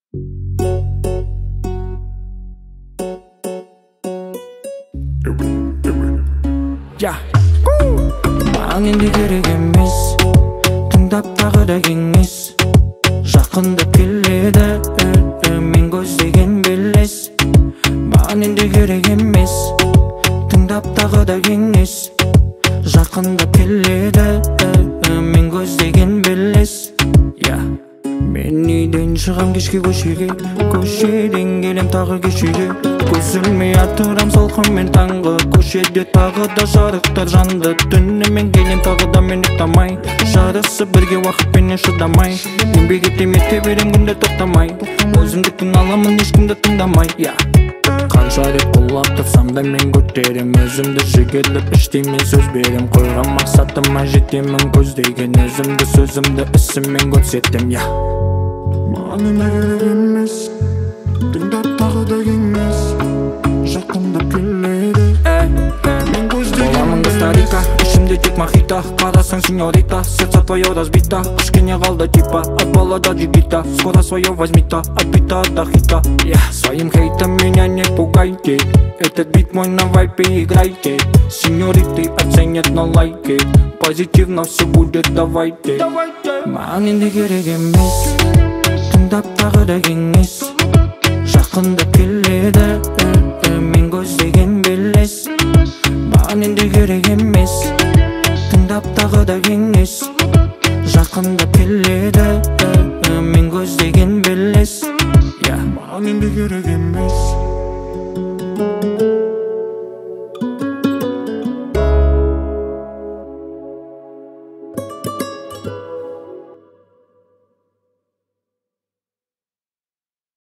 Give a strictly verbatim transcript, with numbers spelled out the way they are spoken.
Ya Маған енді керек емес Тыңдап тағы да кеңес Жақындап келеді Мен көздеген белес Маған енді керек емес Тыңдап тағы да кеңес Жақындап келеді Мен көздеген белес Мен үйден шығам кешке көшеге Көшеден келем тағы кешеге Көзілмей атырам салқынмен таңғы Көшеде тағы да жарықтар жанды Түнімен келем тағы да мен ұйықтамай Жарысы бірге уақытпенен шыдамай Еңбек етем ете берем күнде тоқтамай Өзімдіктің аламын ешкімді тыңдамай Қанша рет құлап тұрсам да мен көтерем Өзімді жігерліп іштеймен сөз берем Қойған мақсатыма жетемін көздеген Өзімді сөзімді ісіммен көрсетем Маған енді керек емес Тыңдап тағы да кеңес Жақындап келеді Мен көздеген Боламын старика, ішімде тек мохито Қарасаң сеньорита, сердце твое разбито Кішкене қалды типа, от балада джигита Скоро свое возьмито, отбито до хита Своим хейтом меня не пугайте Этот бит мой на вайпе играйте Сеньориты оценят на лайки Позитивно все будет давайте Маған енді керек емес Тыңдап тағы да кеңес Жақындап келеді Мен көздеген белес Маған енді керек емес Тыңдап тағы да кеңес Жақындап келеді Мен көздеген белес Маған енді керек